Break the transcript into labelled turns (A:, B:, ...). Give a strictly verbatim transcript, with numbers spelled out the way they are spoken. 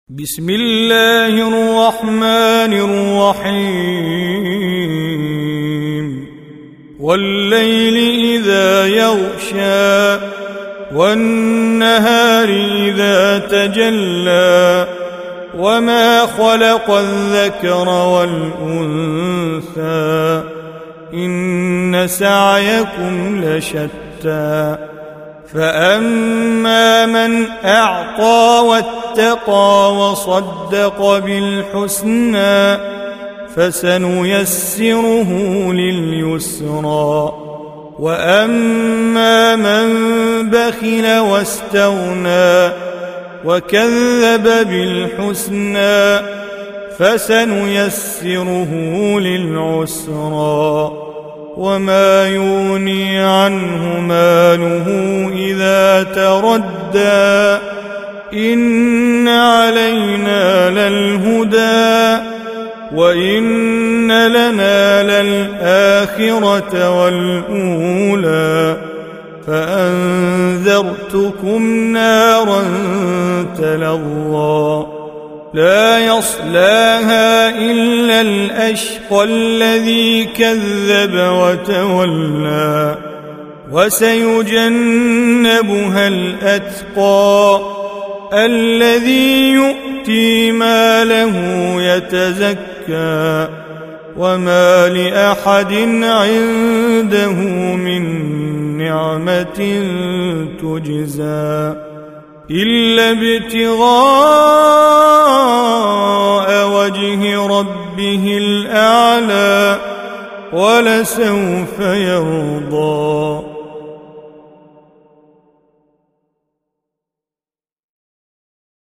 A: بسم الله الرحمن الرحيم والليل إذا يغشى والنهار إذا تجلى وما خلق الذكر والأنثى إن سعيكم لشتى فأما من أعطى واتقى وصدق بالحسنى فسنيسره لليسرى وأما من بخل واستغنى وكذب بالحسنى فسنيسره للعسرى وما يغني عنه ماله إذا تردى إن علينا للهدى وإن لنا للآخرة والأولى فأنذرتكم نارا تلظى لا يصلاها إلا الأشقى الذي كذب وتولى وسيجنبها الأتقى الذي يؤتي ماله يتزكى وما لأحد عنده من نعمة تجزى إلا ابتغاء وجه ربه الأعلى ولسوف يرضى.